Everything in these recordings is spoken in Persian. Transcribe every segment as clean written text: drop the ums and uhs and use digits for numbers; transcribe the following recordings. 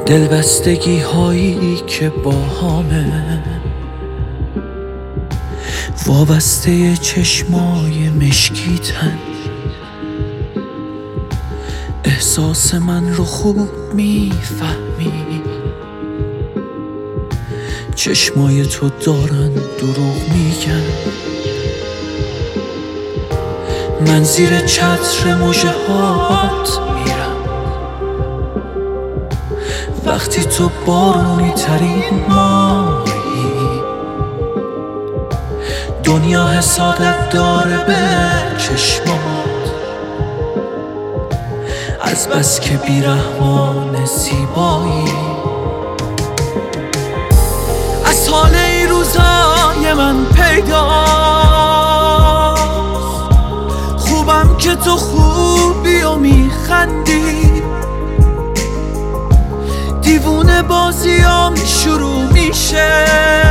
دلبستگی هایی که با همه وابسته چشمای مشکیتن، احساس من رو خوب میفهمی، چشمای تو دارن دروغ میگن. من زیر چتر مژه هات میرم وقتی تو بارونی ترین ماهی، دنیا حسادت داره به چشمات از بس که بیرحمان زیبایی. از حال این روزای من پیداست، خوبم که تو خوبی و میخندی، دیوونه بازیام شروع میشه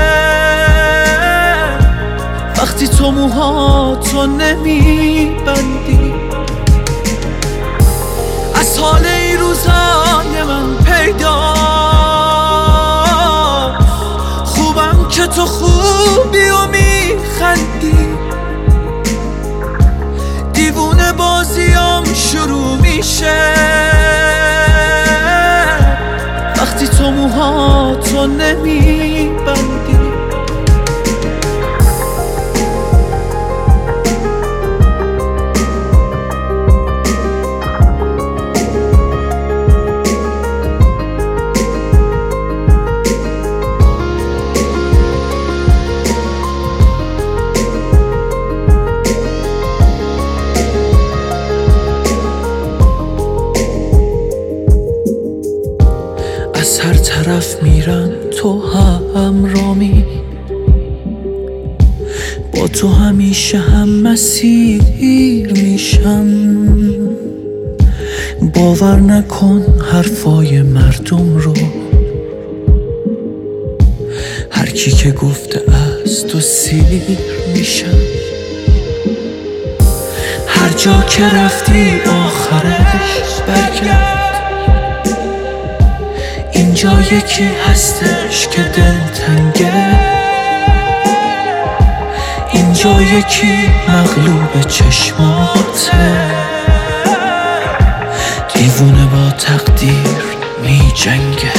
وقتی تو موهاتو نمیبندی. از حال این روزای من پیداست، خوبم که تو خوبی و میخندی، دیوونه بازیام شروع میشه وقتی تو موهاتو نمیبندی. از هر طرف میرم تو همرامی، با تو همیشه هم مسیر میشم. باور نکن حرفای مردم رو، هر کی که گفته از تو سیر میشم. هر جا که رفتی آخرش برگرد، اینجا یکی هستش که دلتنگه، اینجا یکی مغلوب چشماته، دیوونه با تقدیر می جنگه.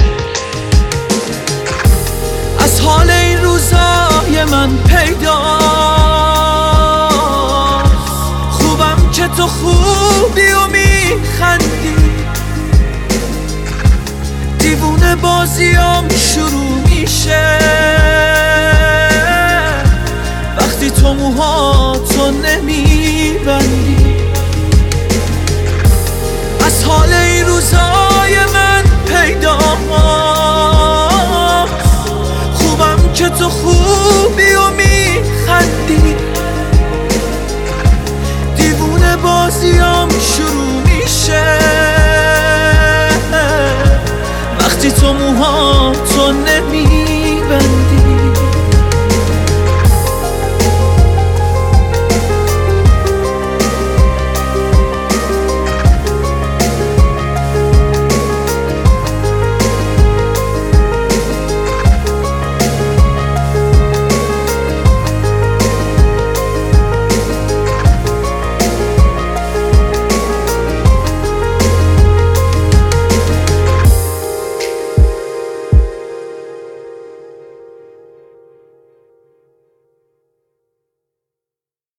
از حال این روزای من پیداست، خوبم که تو خوبی و میخندی، دیوونه بازیام شروع میشه وقتی تو موهاتو نمیبندی. از حال این روزای من پیداست، خوبم که تو خوبی